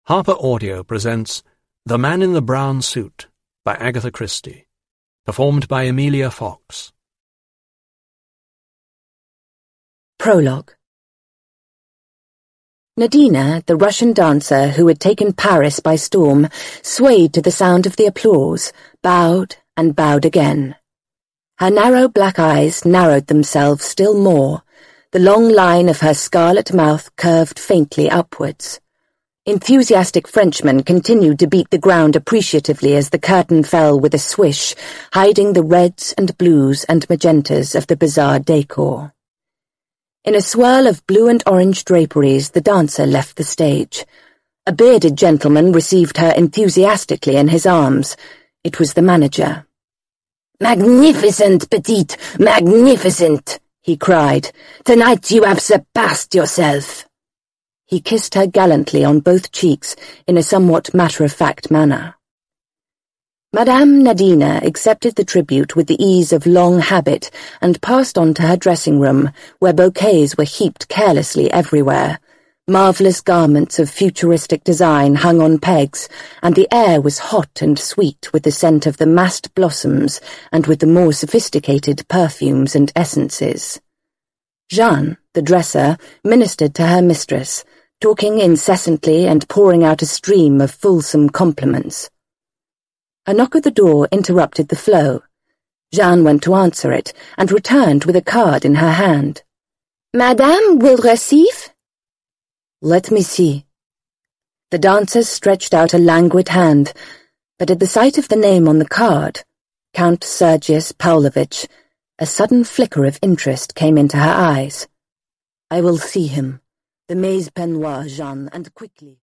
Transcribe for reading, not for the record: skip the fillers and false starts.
Harper Audio presents The Man in the Brown Suit by Agatha Christie, performed by Emilia Fox. Prologue. Nadina, the Russian dancer who had taken Paris by storm, swayed to the sound of the applause, bowed and bowed again. Her narrow black eyes narrowed themselves still more, the long line of her scarlet mouth curved faintly upwards. Enthusiastic Frenchmen continued to beat the ground appreciatively as the curtain fell with a swish, hiding the reds and blues and magentas of the bizarre decor. In a swirl of blue and orange draperies, the dancer left the stage. A bearded gentleman received her enthusiastically in his arms. It was the manager. "Magnificent, petite, magnificent!" he cried. "Tonight you have surpassed yourself." He kissed her gallantly on both cheeks in a somewhat matter-of-fact manner. Madame Nadina accepted the tribute with the ease of long habit and passed on to her dressing-room, where bouquets were heaped carelessly everywhere. Marvellous garments of futuristic design hung on pegs, and the air was hot and sweet with the scent of the massed blossoms and with the more sophisticated perfumes and essences. Jeanne, the dresser, ministered to her mistress, talking incessantly and pouring out a stream of fulsome compliments. A knock at the door interrupted the flow. Jeanne went to answer it, and returned with a card in her hand. "Madame will receive?" "Let me see." The dancers stretched out a languid hand, but at the sight of the name on the card, Count Sergius Pavlovich, a sudden flicker of interest came into her eyes. "I will see him. The Maze Penoir, Jeanne, and quickly."